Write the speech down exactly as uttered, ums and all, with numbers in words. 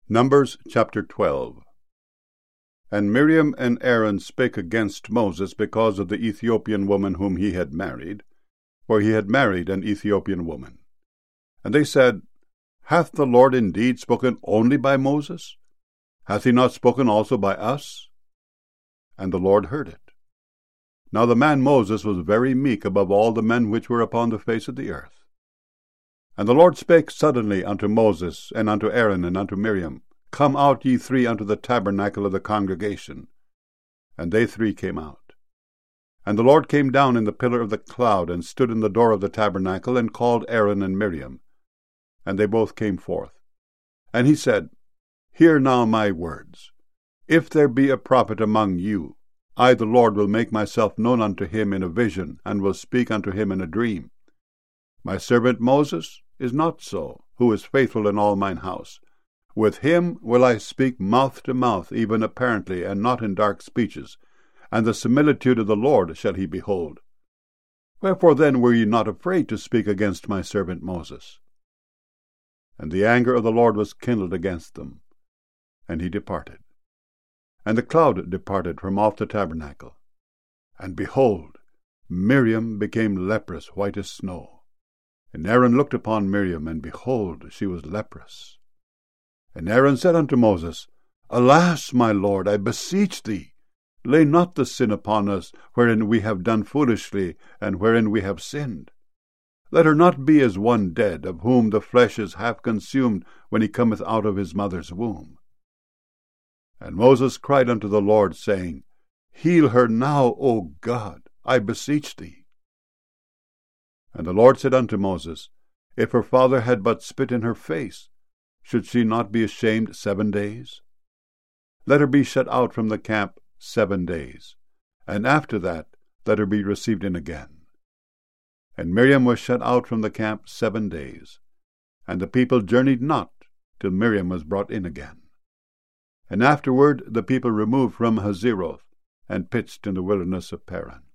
Numbers chapter twelve. And Miriam and Aaron spake against Moses because of the Ethiopian woman whom he had married, for he had married an Ethiopian woman. And they said, Hath the Lord indeed spoken only by Moses? Hath he not spoken also by us? And the Lord heard it. Now the man Moses was very meek above all the men which were upon the face of the earth. And the Lord spake suddenly unto Moses, and unto Aaron, and unto Miriam, Come out ye three unto the tabernacle of the congregation. And they three came out. And the Lord came down in the pillar of the cloud, and stood in the door of the tabernacle, and called Aaron and Miriam. And they both came forth. And he said, Hear now my words. If there be a prophet among you, I the Lord will make myself known unto him in a vision, and will speak unto him in a dream. My servant Moses is not so, who is faithful in all mine house. With him will I speak mouth to mouth, even apparently, and not in dark speeches, and the similitude of the Lord shall he behold. Wherefore then were ye not afraid to speak against my servant Moses? And the anger of the Lord was kindled against them, and he departed. And the cloud departed from off the tabernacle. And behold, Miriam became leprous, white as snow. And Aaron looked upon Miriam, and behold, she was leprous. And Aaron said unto Moses, Alas, my Lord, I beseech thee, lay not the sin upon us, wherein we have done foolishly, and wherein we have sinned. Let her not be as one dead, of whom the flesh is half consumed when he cometh out of his mother's womb. And Moses cried unto the Lord, saying, Heal her now, O God, I beseech thee. And the Lord said unto Moses, If her father had but spit in her face, should she not be ashamed seven days? Let her be shut out from the camp seven days, and after that let her be received in again. And Miriam was shut out from the camp seven days, and the people journeyed not till Miriam was brought in again. And afterward the people removed from Hazeroth, and pitched in the wilderness of Paran.